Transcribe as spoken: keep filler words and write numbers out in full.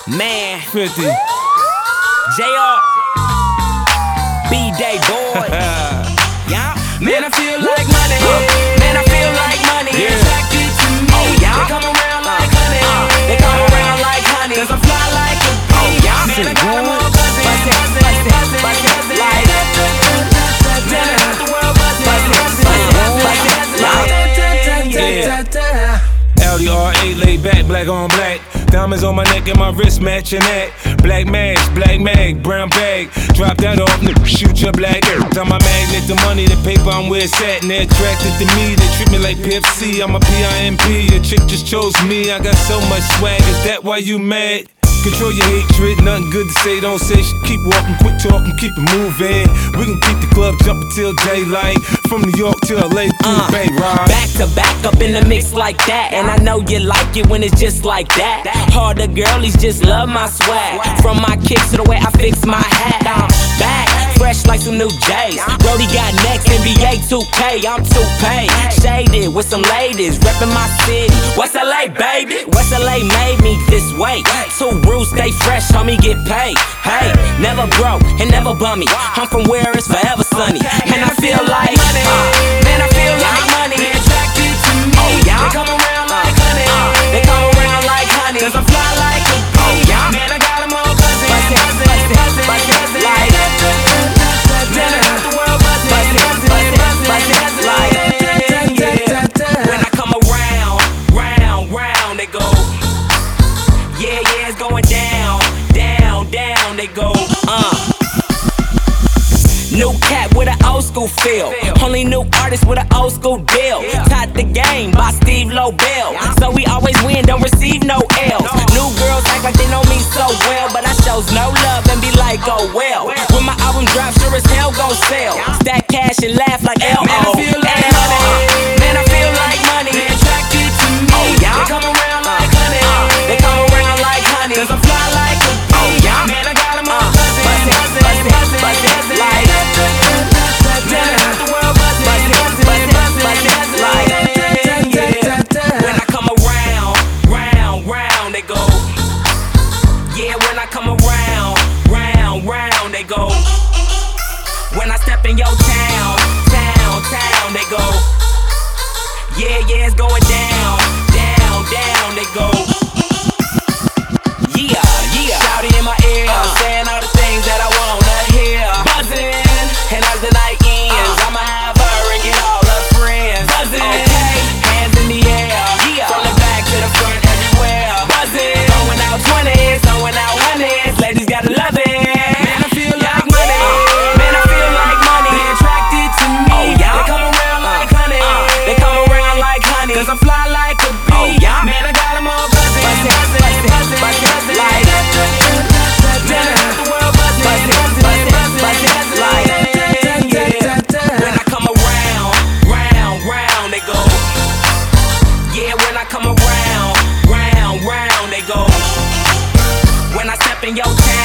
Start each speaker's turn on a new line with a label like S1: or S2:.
S1: Man,
S2: fifty.
S1: J R, B-Day boy. Yeah.
S2: Man, I feel like money.
S1: Man, I feel like money.
S2: Yeah.
S1: Attracted to me.
S2: Oh, yeah.
S1: They come around like honey. Uh, they come around like honey. Cause I fly like a bee.
S2: Oh, yeah.
S1: Man, I got them all buzzing. Buzzing, buzzing, buzzing, buzzing. Like, man, I got the world buzzing. Buzzing, buzzing, buzzing, buzzing. Like, yeah.
S2: L D R A, laid back, black on black. Diamonds on my neck and my wrist matching that. Black mask, black mag, brown bag. Drop that off, shoot your black air. I'm my magnet, the money, the paper, I'm where it's at. And they're attracted to me, they treat me like Pimp C. I'm a P I M P, your chick just chose me. I got so much swag, is that why you mad? Control your hatred, nothing good to say, don't say shit. Keep walking, quit talking, keep it moving. We can keep the club jumping till daylight. From New York to L A through
S1: uh,
S2: the Bay, right?
S1: Back to back up in the mix like that. And I know you like it when it's just like that. Harder girlies just love my swag. From my kicks to the way I fix my hat. I'm back, fresh like some new J's. Brody got next, N B A two K, I'm two paid. Shaded with some ladies, reppin' my city. West L A, baby. West L A made me this way. Two rules, stay fresh, homie, get paid. Hey, never broke and never bummy. I'm from where it's forever sunny. And I feel like money. Uh, man, I feel like money. They attracted to me. Oh, yeah. They come around like honey. Uh, they come around like honey. Cause I fly like a bee. Oh, yeah. Man, I got them all buzzing. Buzzing, buzzing, buzzing, buzzing. Like, man, I got the world buzzing. Buzzing, buzzing, buzzing, buzzing. Like, yeah. When I come around, round, round, they go. Yeah, yeah, it's going down, down, down, they go, uh New cat with an old school feel. Only new artist with an old school deal. Taught the game by Steve Lobel. So we always win, don't receive no L's. New girls act like they know me so well, but I shows no love and be like, oh well. When my album drops, sure as hell gon' sell. Stack cash and laugh like L O. Man, I feel like money. Man, I feel like money. They attracted to me. Oh, yeah. They come around like honey. They come around like honey. Cause I fly like a bee. Oh, yeah. Man, I got them all buzzing. Buzzing, buzzing, buzzing, buzzing. Like, man, I got the world buzzing. Buzzing, buzzing, buzzing, buzzing. Like, yeah. When I come around, round, round, they go. Yeah, when I come around, round, round, they go. When I step in your town, town, town, they go. Yeah, yeah, it's going down, down, down, they go. Yeah, yeah. Shouting in my ear, uh, saying all the things that I wanna hear. Buzzing, and as the night ends, uh, I'ma have her and get all her friends. Buzzing, okay, hands in the air, yeah. From the back to the front, everywhere. Buzzing, throwing out twenties, throwing out hundreds. Ladies gotta love it. Man, I feel like money. Uh, man, I feel like money. They attracted to me. Oh, yeah. They come around like honey. Uh, they come around like honey. Cause I fly like a bee. Oh, yeah. Man, I got them all buzzing. Buzzing, buzzing, buzzing, buzzing, buzzing. Like, man, I got the world buzzing. Buzzing, buzzing, buzzing, buzzing. Like, yeah. When I come around, round, round, they go. Yeah, when I come around, round, round, they go. When I step in your town.